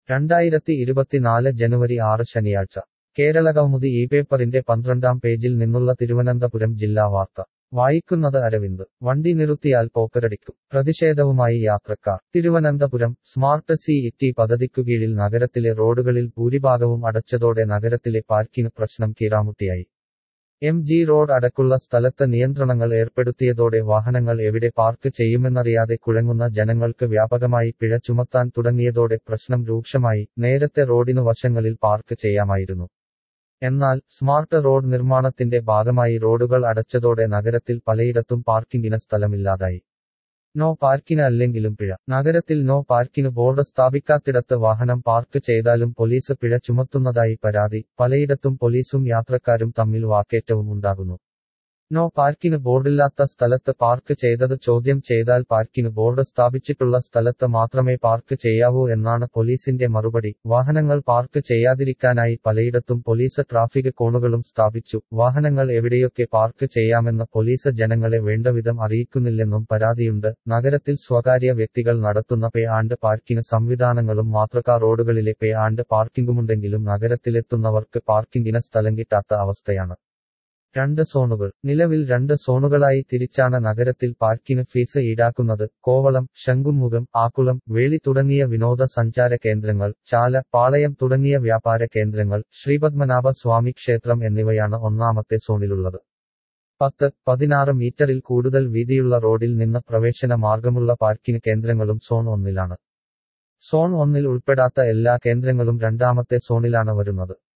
2024 ജനുവരി 6 ശനിയാഴ്ച കേരളകൗമുദി ഈ പേപ്പറിന്റെ 12-ാം പേജിൽ നിന്നുള്ള തിരുവനന്തപുരം ജില്ലാ വാർത്ത വായിക്കുന്നത് അരവിന്ദ്. വണ്ടി നിർത്തിയാൽ പോക്കരടിക്കും. പ്രതിഷേധവുമായി യാത്രക്കാർ. തിരുവനന്തപുരം സ്മാർട്ട് സിഇടി പദ്ധതിക്കുകീഴിൽ നഗരത്തിലെ റോഡുകളിൽ ഭൂരിഭാഗവും അടച്ചതോടെ നഗരത്തിലെ പാർക്കിംഗ് പ്രശ്നം കീറാമുട്ടിയായി. എം.ജി. റോഡ് അടക്കമുള്ള സ്ഥലത്ത് നിയന്ത്രണങ്ങൾ ഏർപ്പെടുത്തിയതോടെ വാഹനങ്ങൾ എവിടെ പാർക്ക് ചെയ്യുമെന്നറിയാതെ കുഴങ്ങുന്ന ജനങ്ങൾക്ക് വ്യാപകമായി പിഴ ചുമത്താൻ തുടങ്ങിയതോടെ പ്രശ്നം രൂക്ഷമായി. നേരത്തെ റോഡിനു വശങ്ങളിൽ പാർക്ക് ചെയ്യാമായിരുന്നു. എന്നാൽ സ്മാർട്ട് റോഡ് നിർമ്മാണത്തിന്റെ ഭാഗമായി റോഡുകൾ അടച്ചതോടെ നഗരത്തിൽ പലയിടത്തും പാർക്കിംഗിന് സ്ഥലമില്ലാതായി. നോ പാർക്കിന് അല്ലെങ്കിലും പിഴ. നഗരത്തിൽ നോ പാർക്കിന് ബോർഡ് സ്ഥാപിക്കാത്തിടത്ത് വാഹനം പാർക്ക് ചെയ്താലും പോലീസ് പിഴ ചുമത്തുന്നതായി പരാതി. പലയിടത്തും പോലീസും യാത്രക്കാരും തമ്മിൽ വാക്കേറ്റവും ഉണ്ടാകുന്നു. നോ പാർക്കിന് ബോർഡില്ലാത്ത സ്ഥലത്ത് പാർക്ക് ചെയ്തത് ചോദ്യം ചെയ്താൽ പാർക്കിന് ബോർഡ് സ്ഥാപിച്ചിട്ടുള്ള സ്ഥലത്ത് മാത്രമേ പാർക്ക് ചെയ്യാവൂ എന്നാണ് പോലീസിന്റെ മറുപടി. വാഹനങ്ങൾ പാർക്ക് ചെയ്യാതിരിക്കാനായി പലയിടത്തും പോലീസ് ട്രാഫിക് കോണുകളും സ്ഥാപിച്ചു. വാഹനങ്ങൾ എവിടെയൊക്കെ പാർക്ക് ചെയ്യാമെന്ന് പോലീസ് ജനങ്ങളെ വേണ്ടവിധം അറിയിക്കുന്നില്ലെന്നും പരാതിയുണ്ട്. നഗരത്തിൽ സ്വകാര്യ വ്യക്തികൾ നടത്തുന്ന പേ ആൻഡ് പാർക്കിംഗ് സംവിധാനങ്ങളും മാതൃകാ റോഡുകളിലെ പേ ആൻഡ് പാർക്കിംഗുമുണ്ടെങ്കിലും നഗരത്തിലെത്തുന്നവർക്ക് പാർക്കിംഗിന് സ്ഥലം കിട്ടാത്ത അവസ്ഥയാണ്. 2 സോണുകൾ. നിലവിൽ 2 സോണുകളായി തിരിച്ചാണ് നഗരത്തിൽ പാർക്കിന് ഫീസ് ഈടാക്കുന്നത്. കോവളം, ശംഖുമുഖം, ആക്കുളം, വേളി തുടങ്ങിയ വിനോദസഞ്ചാര കേന്ദ്രങ്ങൾ, ചാല, പാളയം തുടങ്ങിയ വ്യാപാര കേന്ദ്രങ്ങൾ, ശ്രീപത്മനാഭ സ്വാമി ക്ഷേത്രം എന്നിവയാണ് ഒന്നാമത്തെ സോണിലുള്ളത്. 10-16 മീറ്ററിൽ കൂടുതൽ വീതിയുള്ള റോഡിൽ നിന്ന് പ്രവേശന മാർഗമുള്ള പാർക്കിന് കേന്ദ്രങ്ങളും സോൺ 1-ലാണ്. സോൺ 1-ൽ ഉൾപ്പെടാത്ത എല്ലാ കേന്ദ്രങ്ങളും രണ്ടാമത്തെ സോണിലാണ് വരുന്നത്.